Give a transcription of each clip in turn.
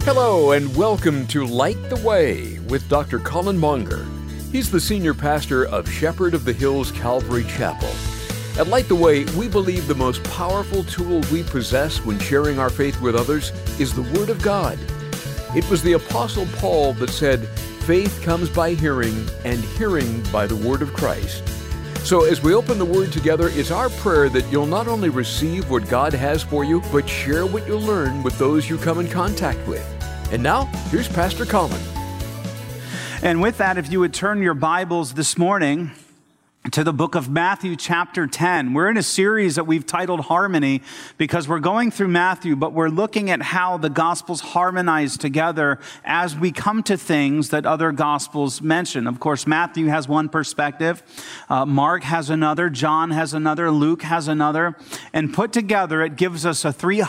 Hello and welcome to Light the Way with Dr. Colin Monger. He's the senior pastor of Shepherd of the Hills Calvary Chapel. At Light the Way, we believe the most powerful tool we possess when sharing our faith with others is the Word of God. It was the Apostle Paul that said, "Faith comes by hearing, and hearing by the Word of Christ." So as we open the Word together, it's our prayer that you'll not only receive what God has for you, but share what you learn with those you come in contact with. And now, here's Pastor Colin. And with that, if you would turn your Bibles this morning to the book of Matthew chapter 10. We're in a series that we've titled Harmony because we're going through Matthew, but we're looking at how the Gospels harmonize together as we come to things that other Gospels mention. Of course, Matthew has one perspective, Mark has another, John has another, Luke has another, and put together it gives us a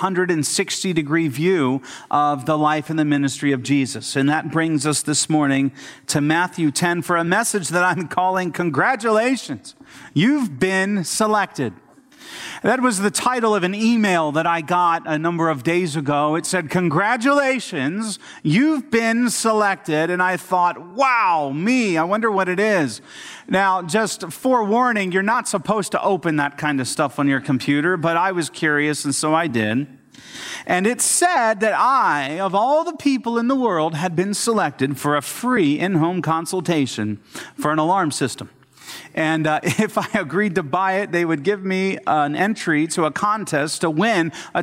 360-degree view of the life and the ministry of Jesus. And that brings us this morning to Matthew 10 for a message that I'm calling Congratulations. You've been selected. That was the title of an email that I got a number of days ago. It said, "Congratulations, you've been selected." And I thought, wow, me, I wonder what it is. Now, just forewarning, you're not supposed to open that kind of stuff on your computer, but I was curious, and so I did. And it said that I, of all the people in the world, had been selected for a free in-home consultation for an alarm system. And if I agreed to buy it, they would give me an entry to a contest to win a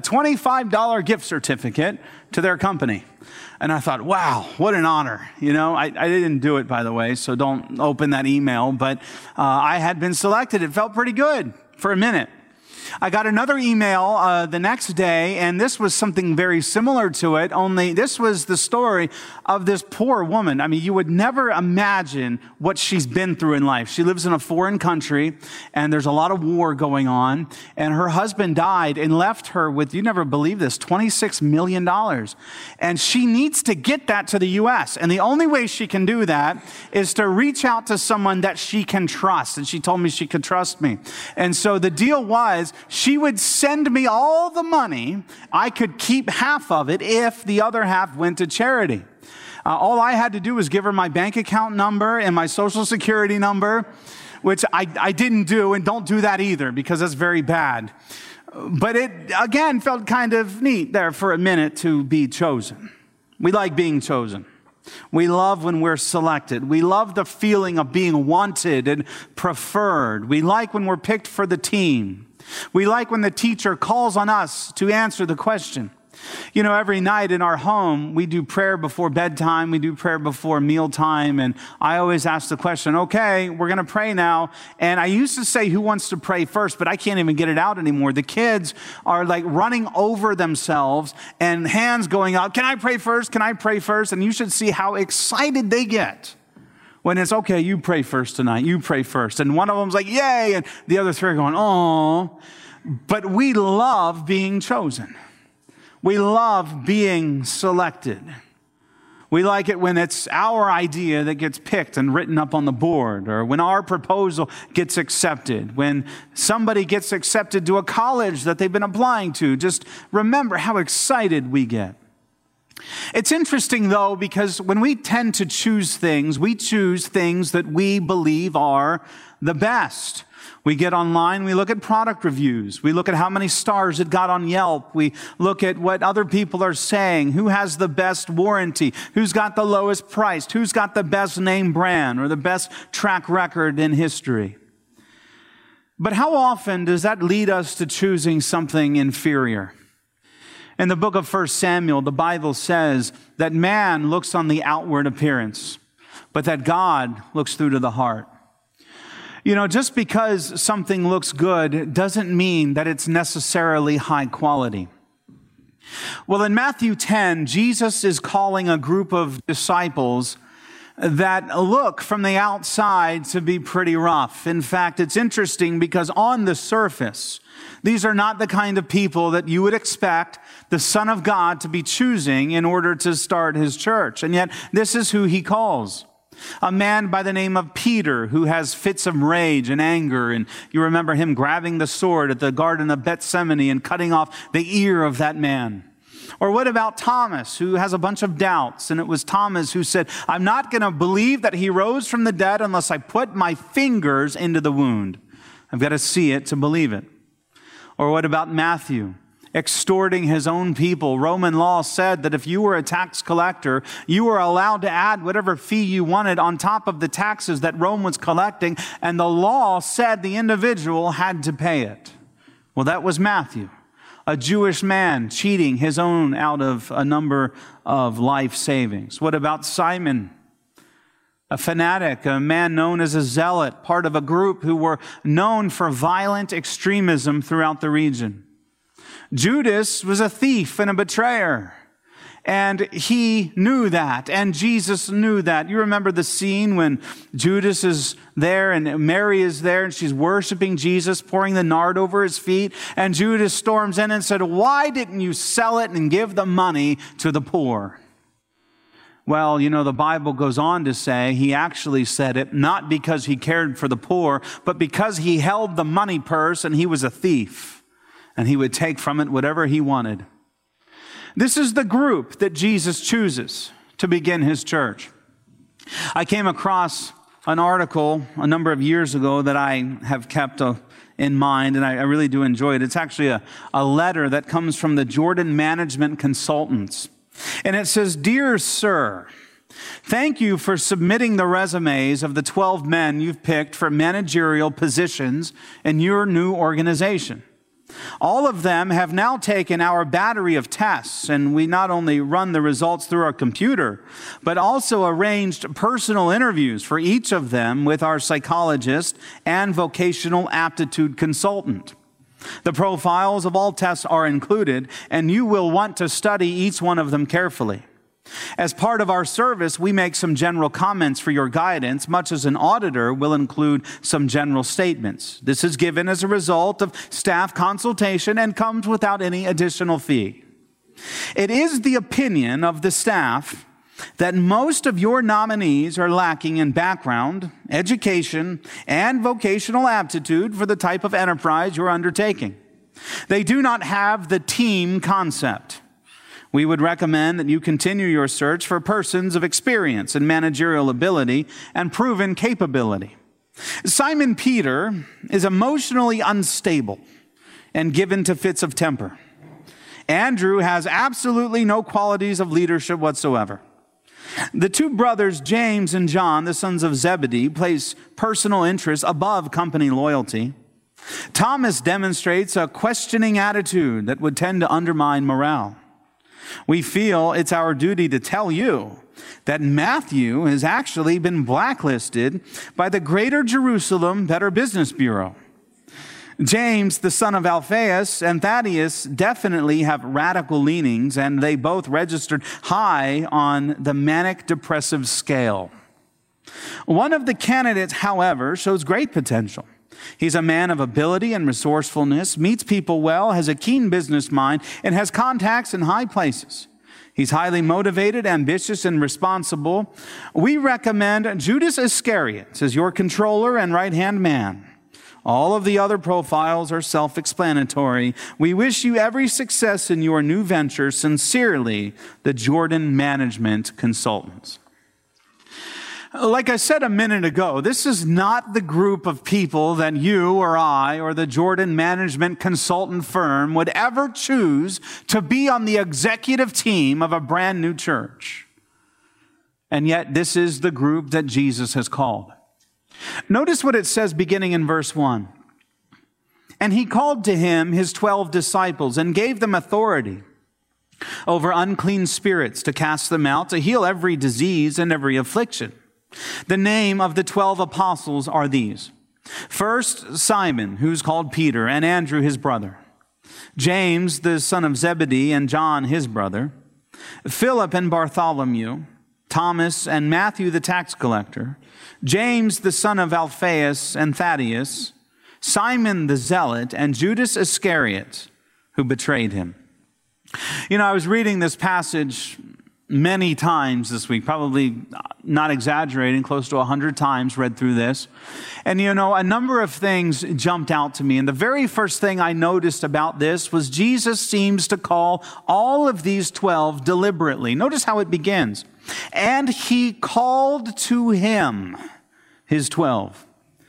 $25 gift certificate to their company. And I thought, wow, what an honor. You know, I didn't do it, by the way, so don't open that email. But I had been selected. It felt pretty good for a minute. I got another email the next day, and this was something very similar to it, only this was the story of this poor woman. I mean, you would never imagine what she's been through in life. She lives in a foreign country, and there's a lot of war going on, and her husband died and left her with, you never believe this, $26 million. And she needs to get that to the U.S., and the only way she can do that is to reach out to someone that she can trust, and she told me she could trust me. And so the deal was, she would send me all the money. I could keep half of it if the other half went to charity. All I had to do was give her my bank account number and my social security number, which I didn't do, and don't do that either because that's very bad. But it, again, felt kind of neat there for a minute to be chosen. We like being chosen. We love when we're selected. We love the feeling of being wanted and preferred. We like when we're picked for the team. We like when the teacher calls on us to answer the question. You know, every night in our home, we do prayer before bedtime. We do prayer before mealtime. And I always ask the question, okay, we're going to pray now. And I used to say, who wants to pray first? But I can't even get it out anymore. The kids are like running over themselves and hands going out. Can I pray first? Can I pray first? And you should see how excited they get when it's, okay, you pray first tonight. You pray first. And one of them's like, yay. And the other three are going, oh. But we love being chosen. We love being selected. We like it when it's our idea that gets picked and written up on the board, or when our proposal gets accepted, when somebody gets accepted to a college that they've been applying to. Just remember how excited we get. It's interesting, though, because when we tend to choose things, we choose things that we believe are the best. We get online, we look at product reviews. We look at how many stars it got on Yelp. We look at what other people are saying. Who has the best warranty? Who's got the lowest price? Who's got the best name brand or the best track record in history? But how often does that lead us to choosing something inferior? In the book of 1 Samuel, the Bible says that man looks on the outward appearance, but that God looks through to the heart. You know, just because something looks good doesn't mean that it's necessarily high quality. Well, in Matthew 10, Jesus is calling a group of disciples that look from the outside to be pretty rough. In fact, it's interesting because on the surface, these are not the kind of people that you would expect the Son of God to be choosing in order to start his church. And yet, this is who he calls. A man by the name of Peter, who has fits of rage and anger. And you remember him grabbing the sword at the Garden of Gethsemane and cutting off the ear of that man. Or what about Thomas, who has a bunch of doubts? And it was Thomas who said, I'm not going to believe that he rose from the dead unless I put my fingers into the wound. I've got to see it to believe it. Or what about Matthew, extorting his own people? Roman law said that if you were a tax collector, you were allowed to add whatever fee you wanted on top of the taxes that Rome was collecting, and the law said the individual had to pay it. Well, that was Matthew, a Jewish man cheating his own out of a number of life savings. What about Simon, a fanatic, a man known as a zealot, part of a group who were known for violent extremism throughout the region? Judas was a thief and a betrayer, and he knew that, and Jesus knew that. You remember the scene when Judas is there and Mary is there and she's worshiping Jesus, pouring the nard over his feet, and Judas storms in and said, why didn't you sell it and give the money to the poor? Well, you know, the Bible goes on to say he actually said it not because he cared for the poor, but because he held the money purse and he was a thief, and he would take from it whatever he wanted. This is the group that Jesus chooses to begin his church. I came across an article a number of years ago that I have kept in mind, and I really do enjoy it. It's actually a letter that comes from the Jordan Management Consultants. And it says, Dear Sir, thank you for submitting the resumes of the 12 men you've picked for managerial positions in your new organization. All of them have now taken our battery of tests, and we not only run the results through our computer, but also arranged personal interviews for each of them with our psychologist and vocational aptitude consultant. The profiles of all tests are included, and you will want to study each one of them carefully. As part of our service, we make some general comments for your guidance, much as an auditor will include some general statements. This is given as a result of staff consultation and comes without any additional fee. It is the opinion of the staff that most of your nominees are lacking in background, education, and vocational aptitude for the type of enterprise you're undertaking. They do not have the team concept. We would recommend that you continue your search for persons of experience and managerial ability and proven capability. Simon Peter is emotionally unstable and given to fits of temper. Andrew has absolutely no qualities of leadership whatsoever. The two brothers, James and John, the sons of Zebedee, place personal interests above company loyalty. Thomas demonstrates a questioning attitude that would tend to undermine morale. We feel it's our duty to tell you that Matthew has actually been blacklisted by the Greater Jerusalem Better Business Bureau. James, the son of Alphaeus, and Thaddeus definitely have radical leanings, and they both registered high on the manic depressive scale. One of the candidates, however, shows great potential. He's a man of ability and resourcefulness, meets people well, has a keen business mind, and has contacts in high places. He's highly motivated, ambitious, and responsible. We recommend Judas Iscariot as your controller and right-hand man. All of the other profiles are self-explanatory. We wish you every success in your new venture. Sincerely, the Jordan Management Consultants. Like I said a minute ago, this is not the group of people that you or I or the Jordan Management Consultant firm would ever choose to be on the executive team of a brand new church. And yet this is the group that Jesus has called. Notice what it says beginning in verse 1. And he called to him his 12 disciples and gave them authority over unclean spirits to cast them out, to heal every disease and every affliction. The name of the 12 apostles are these. First, Simon, who's called Peter, and Andrew his brother. James, the son of Zebedee, and John his brother. Philip and Bartholomew. Thomas and Matthew the tax collector. James, the son of Alphaeus and Thaddeus. Simon the zealot, and Judas Iscariot, who betrayed him. You know, I was reading this passage many times this week, probably not exaggerating, close to 100 times read through this. And a number of things jumped out to me. And the very first thing I noticed about this was Jesus seems to call all of these 12 deliberately. Notice how it begins. And he called to him his 12.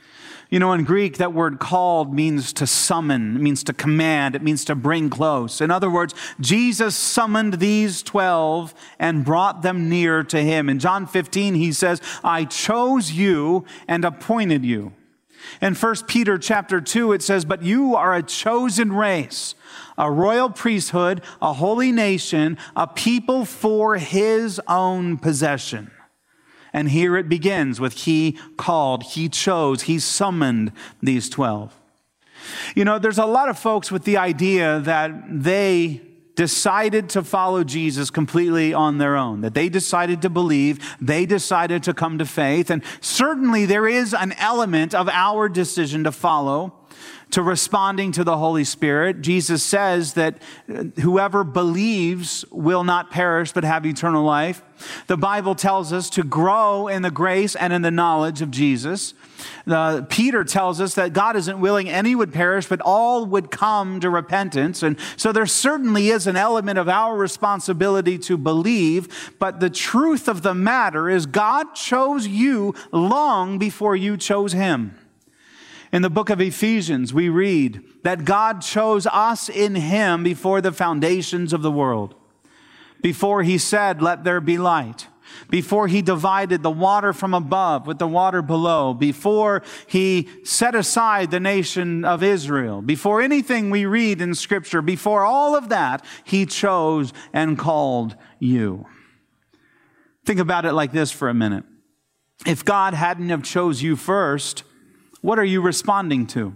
In Greek, that word called means to summon, it means to command, it means to bring close. In other words, Jesus summoned these 12 and brought them near to him. In John 15, he says, I chose you and appointed you. In 1 Peter chapter 2, it says, but you are a chosen race, a royal priesthood, a holy nation, a people for his own possession. And here it begins with he called, he chose, he summoned these 12. There's a lot of folks with the idea that they decided to follow Jesus completely on their own, that they decided to believe, they decided to come to faith. And certainly there is an element of our decision to follow, to responding to the Holy Spirit. Jesus says that whoever believes will not perish but have eternal life. The Bible tells us to grow in the grace and in the knowledge of Jesus. Peter tells us that God isn't willing any would perish, but all would come to repentance. And so there certainly is an element of our responsibility to believe, but the truth of the matter is God chose you long before you chose him. In the book of Ephesians, we read that God chose us in him before the foundations of the world. Before he said, let there be light. Before he divided the water from above with the water below. Before he set aside the nation of Israel. Before anything we read in Scripture, before all of that, he chose and called you. Think about it like this for a minute. If God hadn't have chose you first, what are you responding to?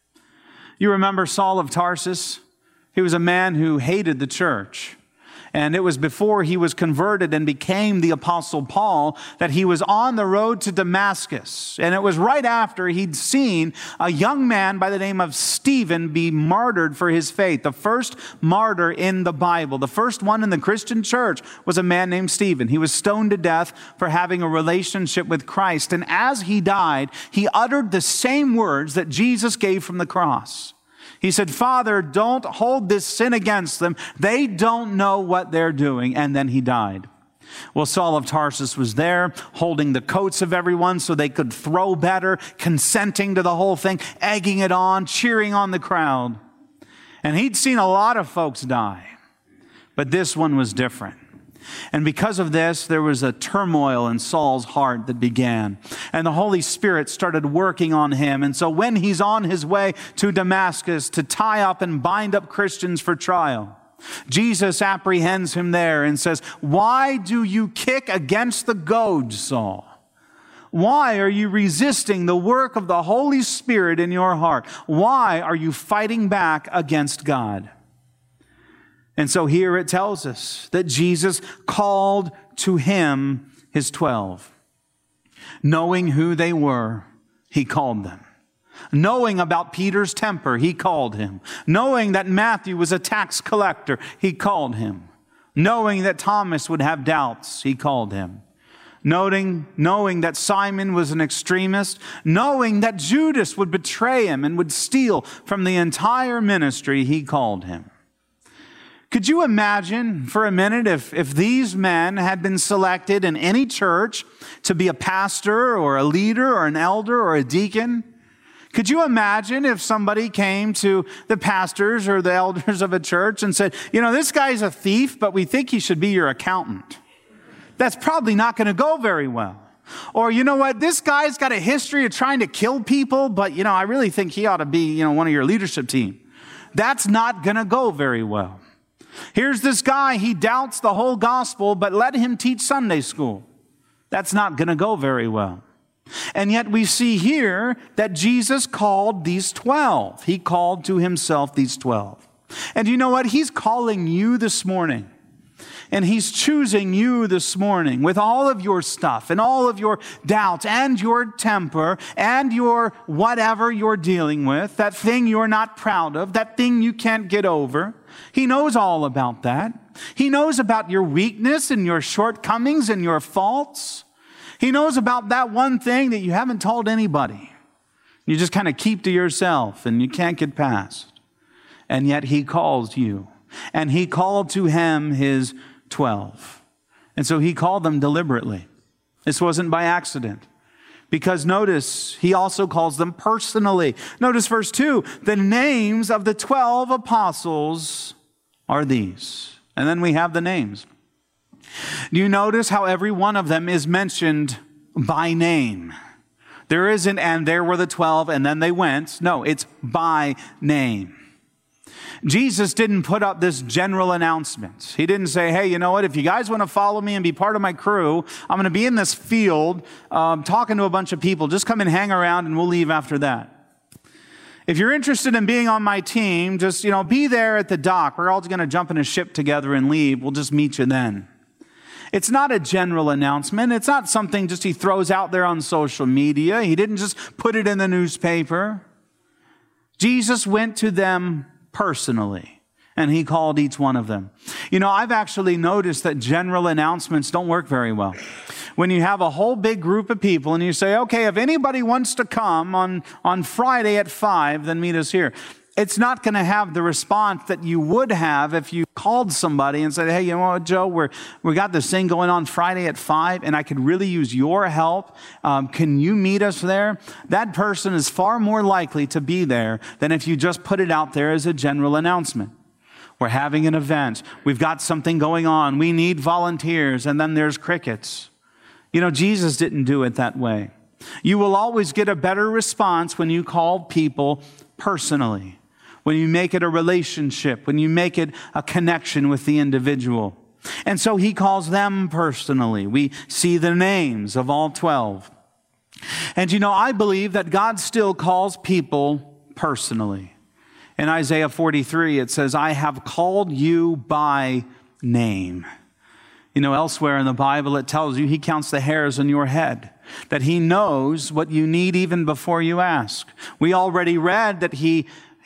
You remember Saul of Tarsus? He was a man who hated the church. And it was before he was converted and became the Apostle Paul that he was on the road to Damascus. And it was right after he'd seen a young man by the name of Stephen be martyred for his faith. The first martyr in the Bible, the first one in the Christian church, was a man named Stephen. He was stoned to death for having a relationship with Christ. And as he died, he uttered the same words that Jesus gave from the cross. He said, Father, don't hold this sin against them. They don't know what they're doing. And then he died. Well, Saul of Tarsus was there holding the coats of everyone so they could throw better, consenting to the whole thing, egging it on, cheering on the crowd. And he'd seen a lot of folks die, but this one was different. And because of this, there was a turmoil in Saul's heart that began. And the Holy Spirit started working on him. And so when he's on his way to Damascus to tie up and bind up Christians for trial, Jesus apprehends him there and says, why do you kick against the goads, Saul? Why are you resisting the work of the Holy Spirit in your heart? Why are you fighting back against God? And so here it tells us that Jesus called to him his 12. Knowing who they were, he called them. Knowing about Peter's temper, he called him. Knowing that Matthew was a tax collector, he called him. Knowing that Thomas would have doubts, he called him. Knowing that Simon was an extremist, knowing that Judas would betray him and would steal from the entire ministry, he called him. Could you imagine for a minute if these men had been selected in any church to be a pastor or a leader or an elder or a deacon? Could you imagine if somebody came to the pastors or the elders of a church and said, this guy's a thief, but we think he should be your accountant? That's probably not going to go very well. Or, you know what, this guy's got a history of trying to kill people, but, I really think he ought to be, one of your leadership team. That's not going to go very well. Here's this guy, he doubts the whole gospel, but let him teach Sunday school. That's not going to go very well. And yet we see here that Jesus called these 12. He called to himself these 12. And you know what? He's calling you this morning. And he's choosing you this morning with all of your stuff and all of your doubts and your temper and your whatever you're dealing with, that thing you're not proud of, that thing you can't get over. He knows all about that. He knows about your weakness and your shortcomings and your faults. He knows about that one thing that you haven't told anybody. You just kind of keep to yourself and you can't get past. And yet he calls you. And he called to him his 12. And so he called them deliberately. This wasn't by accident. Because notice, he also calls them personally. Notice verse 2, the names of the 12 apostles are these. And then we have the names. Do you notice how every one of them is mentioned by name? There isn't, and there were the 12, and then they went. No, it's by name. Jesus didn't put up this general announcement. He didn't say, hey, you know what? If you guys want to follow me and be part of my crew, I'm going to be in this field talking to a bunch of people. Just come and hang around and we'll leave after that. If you're interested in being on my team, just, be there at the dock. We're all going to jump in a ship together and leave. We'll just meet you then. It's not a general announcement. It's not something just he throws out there on social media. He didn't just put it in the newspaper. Jesus went to them personally, and he called each one of them. I've actually noticed that general announcements don't work very well. When you have a whole big group of people and you say, okay, if anybody wants to come on Friday at 5, then meet us here. It's not going to have the response that you would have if you called somebody and said, hey, you know what, Joe, we got this thing going on Friday at 5, and I could really use your help. Can you meet us there? That person is far more likely to be there than if you just put it out there as a general announcement. We're having an event. We've got something going on. We need volunteers, and then there's crickets. Jesus didn't do it that way. You will always get a better response when you call people personally. When you make it a relationship, when you make it a connection with the individual. And so he calls them personally. We see the names of all 12. And I believe that God still calls people personally. In Isaiah 43, it says, I have called you by name. Elsewhere in the Bible, it tells you he counts the hairs on your head, that he knows what you need even before you ask. We already read that He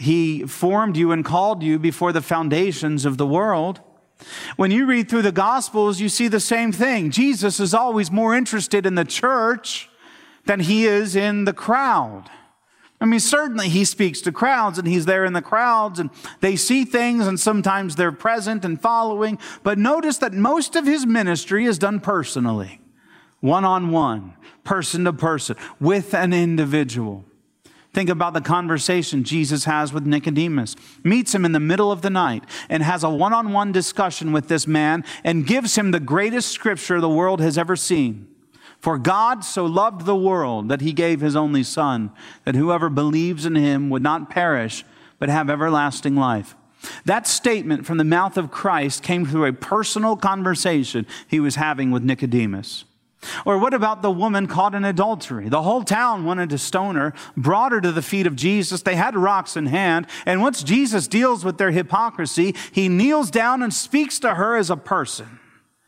formed you and called you before the foundations of the world. When you read through the Gospels, you see the same thing. Jesus is always more interested in the church than he is in the crowd. Certainly he speaks to crowds and he's there in the crowds and they see things and sometimes they're present and following. But notice that most of his ministry is done personally, one-on-one, person to person, with an individual. Think about the conversation Jesus has with Nicodemus. Meets him in the middle of the night and has a one-on-one discussion with this man and gives him the greatest scripture the world has ever seen. For God so loved the world that he gave his only Son, that whoever believes in him would not perish, but have everlasting life. That statement from the mouth of Christ came through a personal conversation he was having with Nicodemus. Or what about the woman caught in adultery? The whole town wanted to stone her, brought her to the feet of Jesus. They had rocks in hand. And once Jesus deals with their hypocrisy, he kneels down and speaks to her as a person.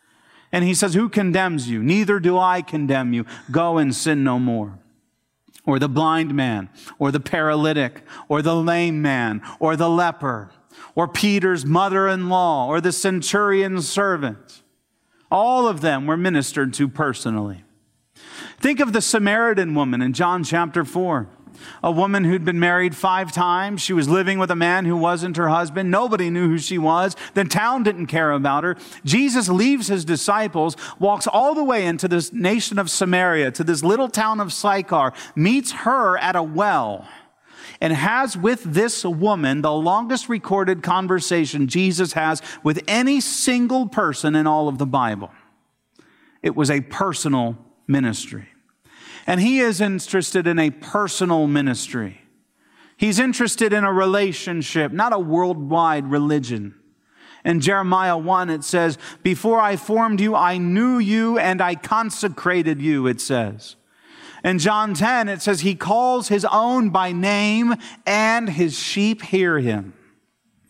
And he says, who condemns you? Neither do I condemn you. Go and sin no more. Or the blind man, or the paralytic, or the lame man, or the leper, or Peter's mother-in-law, or the centurion's servant. All of them were ministered to personally. Think of the Samaritan woman in John chapter 4. A woman who'd been married 5 times. She was living with a man who wasn't her husband. Nobody knew who she was. The town didn't care about her. Jesus leaves his disciples, walks all the way into this nation of Samaria, to this little town of Sychar, meets her at a well, and has with this woman the longest recorded conversation Jesus has with any single person in all of the Bible. It was a personal ministry. And he is interested in a personal ministry. He's interested in a relationship, not a worldwide religion. In Jeremiah 1, it says, before I formed you, I knew you and I consecrated you, it says. In John 10, it says he calls his own by name and his sheep hear him.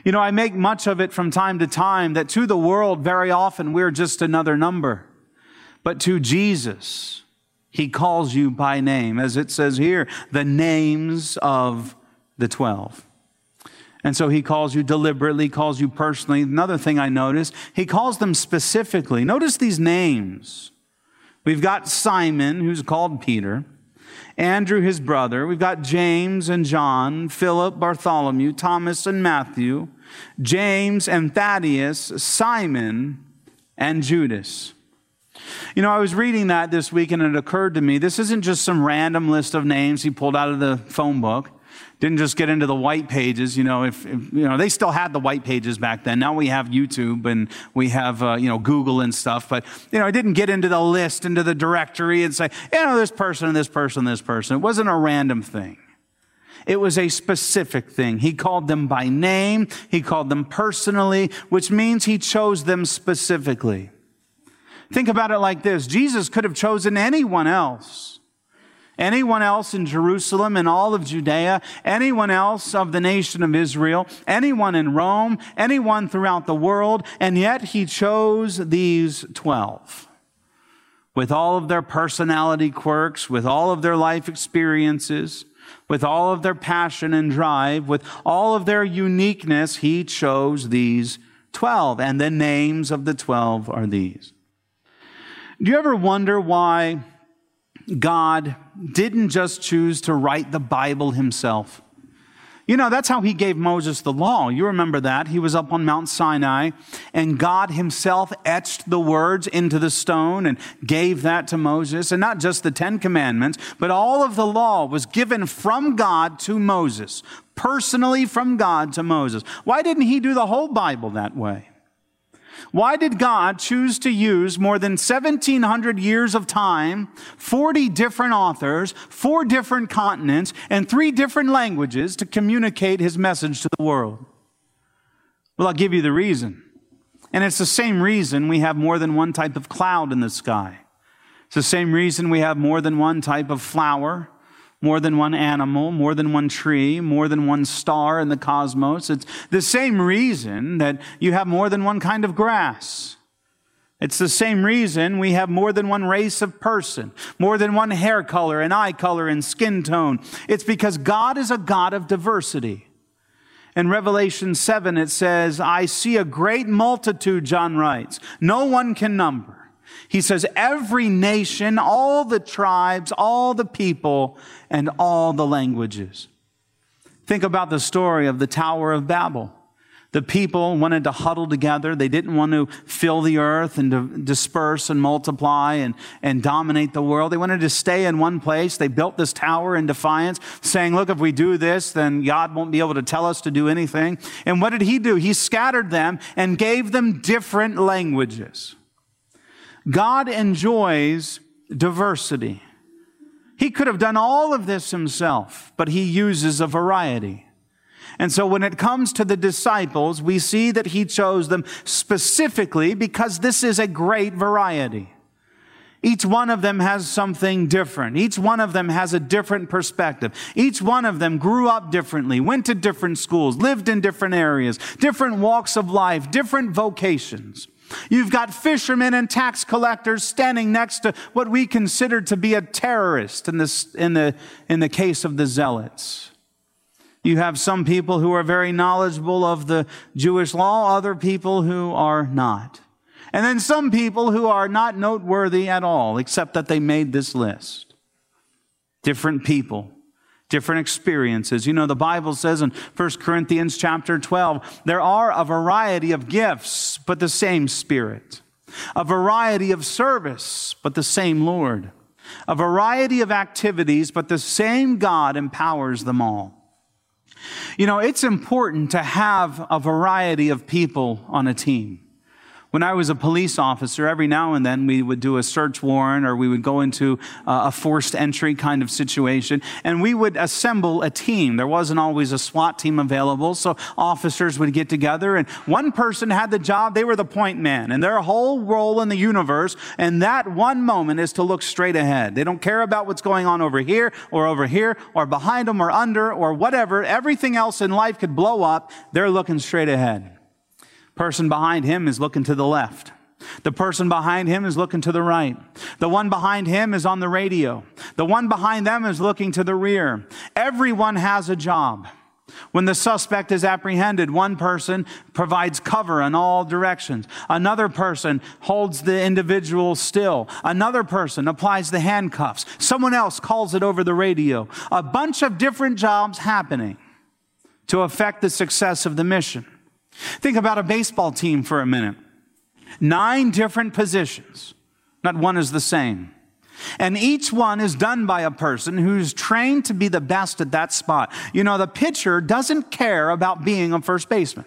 You know, I make much of it from time to time that to the world, very often, we're just another number. But to Jesus, he calls you by name, as it says here, the names of the 12. And so he calls you deliberately, calls you personally. Another thing I noticed, he calls them specifically. Notice these names. We've got Simon, who's called Peter, Andrew, his brother. We've got James and John, Philip, Bartholomew, Thomas and Matthew, James and Thaddeus, Simon and Judas. You know, I was reading that this week and it occurred to me, this isn't just some random list of names he pulled out of the phone book. Didn't just get into the white pages. You know, if they still had the white pages back then. Now we have YouTube and we have, Google and stuff. But, it didn't get into the list, into the directory and say, this person and this person and this person. It wasn't a random thing. It was a specific thing. He called them by name. He called them personally, which means he chose them specifically. Think about it like this. Jesus could have chosen anyone else. Anyone else in Jerusalem and all of Judea, anyone else of the nation of Israel, anyone in Rome, anyone throughout the world, and yet he chose these 12. With all of their personality quirks, with all of their life experiences, with all of their passion and drive, with all of their uniqueness, he chose these 12. And the names of the 12 are these. Do you ever wonder why God didn't just choose to write the Bible himself? That's how he gave Moses the law. You remember that. He was up on Mount Sinai, and God himself etched the words into the stone and gave that to Moses. And not just the 10 Commandments, but all of the law was given from God to Moses, personally from God to Moses. Why didn't he do the whole Bible that way? Why did God choose to use more than 1,700 years of time, 40 different authors, 4 different continents, and 3 different languages to communicate his message to the world? Well, I'll give you the reason. And it's the same reason we have more than one type of cloud in the sky. It's the same reason we have more than one type of flower, more than one animal, more than one tree, more than one star in the cosmos. It's the same reason that you have more than one kind of grass. It's the same reason we have more than one race of person, more than one hair color and eye color and skin tone. It's because God is a God of diversity. In Revelation 7, it says, I see a great multitude, John writes, no one can number. He says, every nation, all the tribes, all the people, and all the languages. Think about the story of the Tower of Babel. The people wanted to huddle together. They didn't want to fill the earth and to disperse and multiply and dominate the world. They wanted to stay in one place. They built this tower in defiance, saying, look, if we do this, then God won't be able to tell us to do anything. And what did he do? He scattered them and gave them different languages. God enjoys diversity. He could have done all of this himself, but he uses a variety. And so when it comes to the disciples, we see that he chose them specifically because this is a great variety. Each one of them has something different. Each one of them has a different perspective. Each one of them grew up differently, went to different schools, lived in different areas, different walks of life, different vocations. You've got fishermen and tax collectors standing next to what we consider to be a terrorist in the case of the Zealots. You have some people who are very knowledgeable of the Jewish law, other people who are not. And then some people who are not noteworthy at all, except that they made this list. Different people. Different experiences. The Bible says in 1 Corinthians chapter 12, there are a variety of gifts, but the same Spirit. A variety of service, but the same Lord. A variety of activities, but the same God empowers them all. It's important to have a variety of people on a team. When I was a police officer, every now and then we would do a search warrant or we would go into a forced entry kind of situation, and we would assemble a team. There wasn't always a SWAT team available, so officers would get together, and one person had the job. They were the point man, and their whole role in the universe and that one moment is to look straight ahead. They don't care about what's going on over here or behind them or under or whatever. Everything else in life could blow up. They're looking straight ahead. Person behind him is looking to the left. The person behind him is looking to the right. The one behind him is on the radio. The one behind them is looking to the rear. Everyone has a job. When the suspect is apprehended, one person provides cover in all directions. Another person holds the individual still. Another person applies the handcuffs. Someone else calls it over the radio. A bunch of different jobs happening to affect the success of the mission. Think about a baseball team for a minute. 9 different positions. Not one is the same. And each one is done by a person who's trained to be the best at that spot. You know, the pitcher doesn't care about being a first baseman.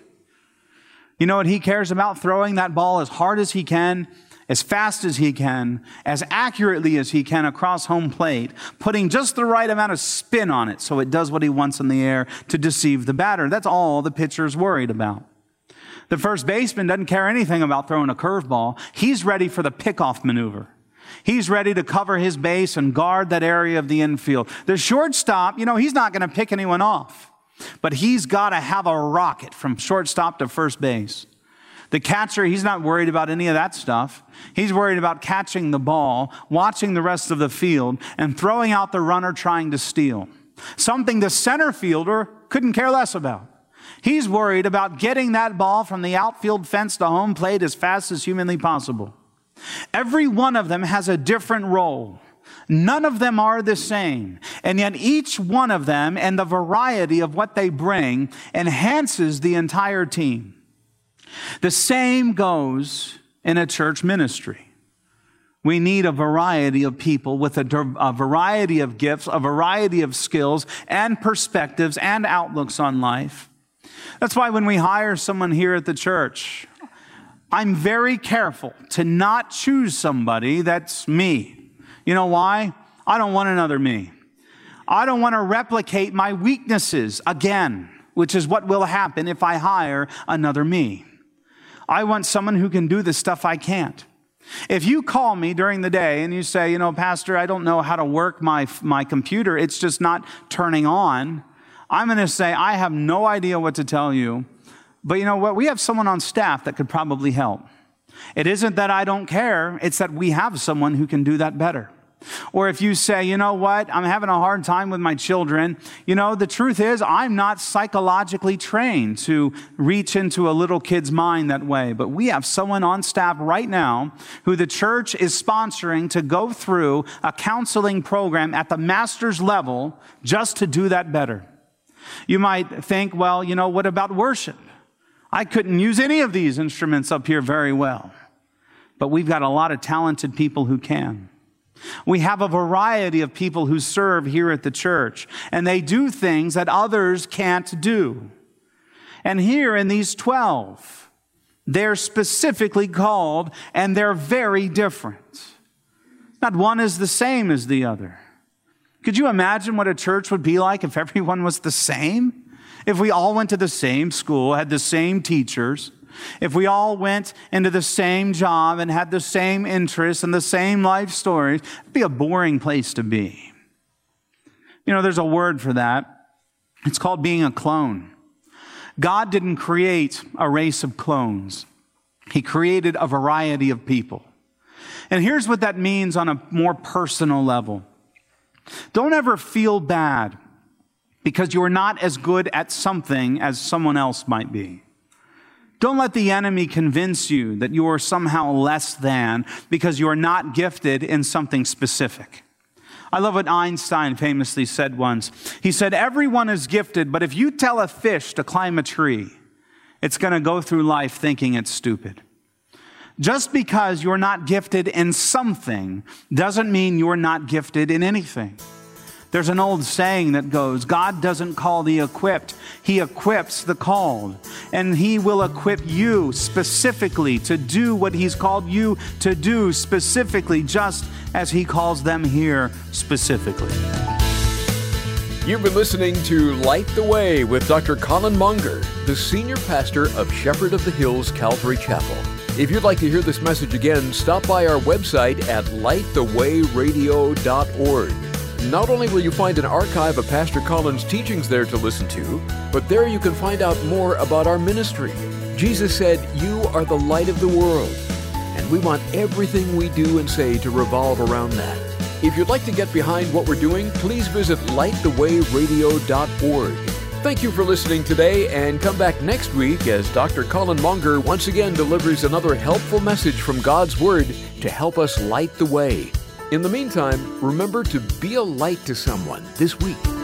You know what he cares about? Throwing that ball as hard as he can, as fast as he can, as accurately as he can across home plate, putting just the right amount of spin on it so it does what he wants in the air to deceive the batter. That's all the pitcher's worried about. The first baseman doesn't care anything about throwing a curveball. He's ready for the pickoff maneuver. He's ready to cover his base and guard that area of the infield. The shortstop, you know, he's not going to pick anyone off, but he's got to have a rocket from shortstop to first base. The catcher, he's not worried about any of that stuff. He's worried about catching the ball, watching the rest of the field, and throwing out the runner trying to steal. Something the center fielder couldn't care less about. He's worried about getting that ball from the outfield fence to home plate as fast as humanly possible. Every one of them has a different role. None of them are the same. And yet each one of them and the variety of what they bring enhances the entire team. The same goes in a church ministry. We need a variety of people with a variety of gifts, a variety of skills and perspectives and outlooks on life. That's why when we hire someone here at the church, I'm very careful to not choose somebody that's me. You know why? I don't want another me. I don't want to replicate my weaknesses again, which is what will happen if I hire another me. I want someone who can do the stuff I can't. If you call me during the day and you say, you know, Pastor, I don't know how to work my computer, it's just not turning on, I'm going to say, I have no idea what to tell you. But you know what? We have someone on staff that could probably help. It isn't that I don't care. It's that we have someone who can do that better. Or if you say, you know what? I'm having a hard time with my children. You know, the truth is I'm not psychologically trained to reach into a little kid's mind that way. But we have someone on staff right now who the church is sponsoring to go through a counseling program at the master's level just to do that better. You might think, well, you know, what about worship? I couldn't use any of these instruments up here very well. But we've got a lot of talented people who can. We have a variety of people who serve here at the church, and they do things that others can't do. And here in these 12, they're specifically called, and they're very different. Not one is the same as the other. Could you imagine what a church would be like if everyone was the same? If we all went to the same school, had the same teachers, if we all went into the same job and had the same interests and the same life stories, it'd be a boring place to be. You know, there's a word for that. It's called being a clone. God didn't create a race of clones. He created a variety of people. And here's what that means on a more personal level. Don't ever feel bad because you're not as good at something as someone else might be. Don't let the enemy convince you that you are somehow less than because you're not gifted in something specific. I love what Einstein famously said once. He said, everyone is gifted, but if you tell a fish to climb a tree, it's going to go through life thinking it's stupid. Just because you're not gifted in something doesn't mean you're not gifted in anything. There's an old saying that goes, God doesn't call the equipped, He equips the called. And He will equip you specifically to do what He's called you to do specifically, just as He calls them here specifically. You've been listening to Light the Way with Dr. Colin Munger, the senior pastor of Shepherd of the Hills Calvary Chapel. If you'd like to hear this message again, stop by our website at lightthewayradio.org. Not only will you find an archive of Pastor Colin's teachings there to listen to, but there you can find out more about our ministry. Jesus said, "You are the light of the world," and we want everything we do and say to revolve around that. If you'd like to get behind what we're doing, please visit lightthewayradio.org. Thank you for listening today, and come back next week as Dr. Colin Munger once again delivers another helpful message from God's Word to help us light the way. In the meantime, remember to be a light to someone this week.